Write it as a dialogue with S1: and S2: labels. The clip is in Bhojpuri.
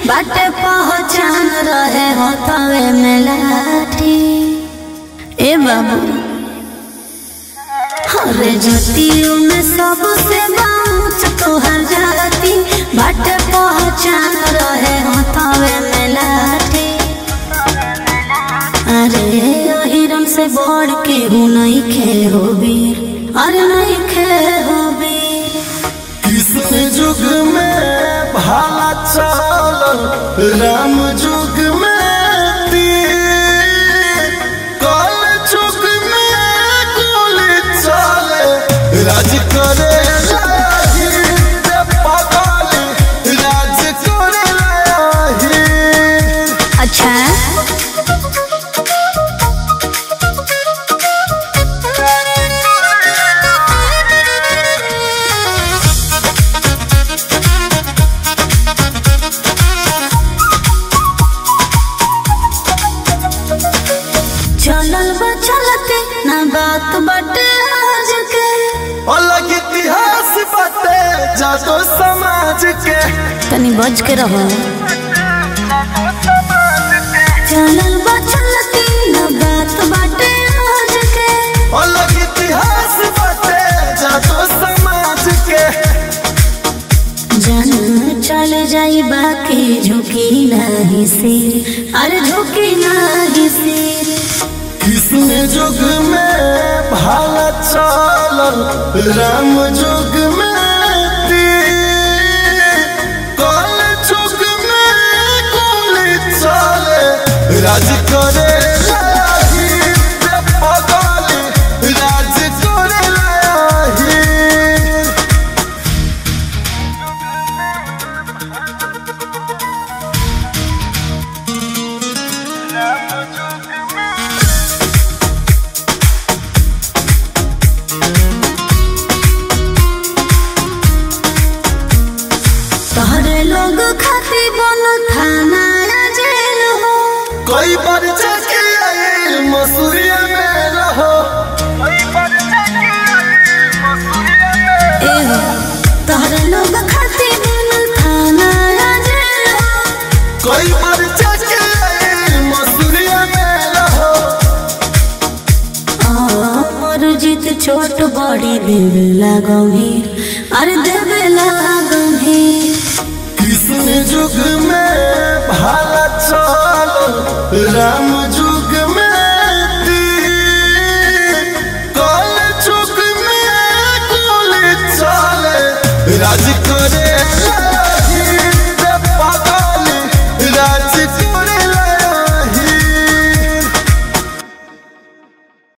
S1: बाटे पहचान रहे हो तवे में लाठी। ए बाबू हरे जतियों में सबसे बाँच तोहर जाती, बाटे पहचान रहे हो तवे में लाठी। अरे हिरन से बढ़ के हूँ नहीं खे हो वीर, अरे नहीं खे हो वीर।
S2: किस जुग में भाला चलल राम जुग में तीर, कल जुग में गोली चले राज करे राज करे।
S1: अच्छा चलल बचलते ना बात बटे आज के,
S2: अलग इतिहास बाटे जातो समाज के।
S1: तनी बच के रहो। चलल बचलते ना बात बटे आज के,
S2: अलग इतिहास बाटे जातो समाज के।
S1: जन चल जाई बाकी झुकी नहीं सिर, अरे झुकी नहीं सिर।
S2: किसने जुग में भाला चलल राम जुग में तीर, कल जुग में गोली चले राज करे राज करे।
S1: तोहरे लोग खाती बन थाना या जेल हो,
S2: कोई बार जाके आए मसूरिया में रहो।
S1: ए हो तोहरे लोग खाती बन थाना या जेल हो,
S2: कोई बार जाके आए मसूरिया में रहो।
S1: और जीत छोट बड़ी देवेला गंभीर, अरे देवेला गंभीर।
S2: किसने जुग में भाला चलल राम जुग में तीर, कल जुग में गोली चले राज करे।